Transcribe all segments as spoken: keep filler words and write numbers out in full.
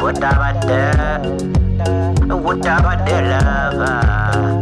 What about the, what about the lover?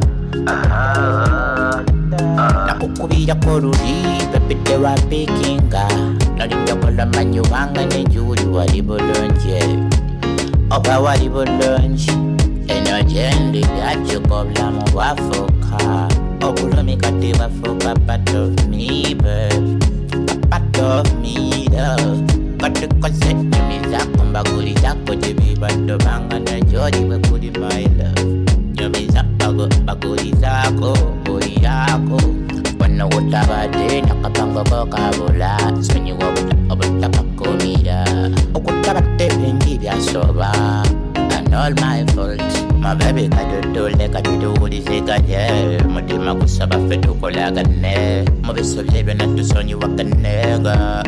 Uh-huh. Nakukubira koruri pepite wa pekinga nalinda kola manyu wanga ne juri wali bolonje oba wali bolonje eno jendi yacho kobla mu wafoka obulumi kati wafoka part of me babe part of me love kati kose miza kumba guli zako jibi bando banga na jodi we kuli my love miza bago baguli zako boli yako wana utabade nakapanga ko kabula sonyi wo obutta pakomira okutabate bengi byasoba and all my fault my baby kadodole kadodole zekaje mutima kusaba fetu kolagane mubisolebe na tusonyi wakanega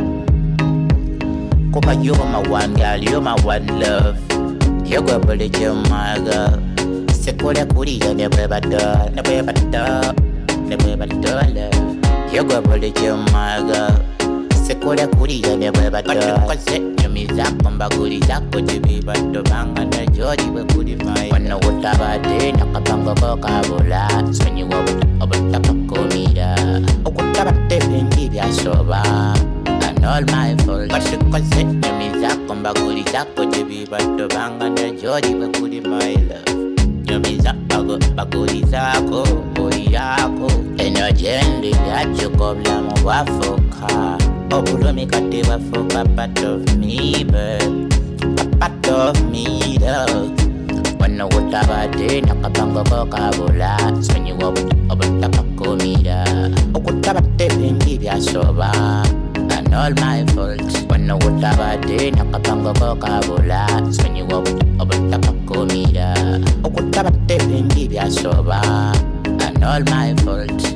kuba you're my one girl you're my one love you're gonna be my girl sekole kuriya never bada never bada never bada you're gonna be my girl sekole kuriya never bada kose nyumiza kwamba kuri zako jibi bado banga na jodi we kuri mai wana utabade nakapanga ko kabula sonyi wo obutta pakomira okutabate bengi byasoba and all my fault kase kose nyumiza kwamba kuri zako jibi bado banga na jodi we kuri mai love nyumiza bago baguri zako boi yako eno jendi yacho kobla mu wafoka obulumi kati wafoka part of me babe part of me love wana utabade nakapanga ko kabula sonyi wo obutta pakomira okutabate bengi byasoba and all my fault wana utabade nakapanga ko kabula sonyi wo obutta pakomira okutabate bengi byasoba and all my fault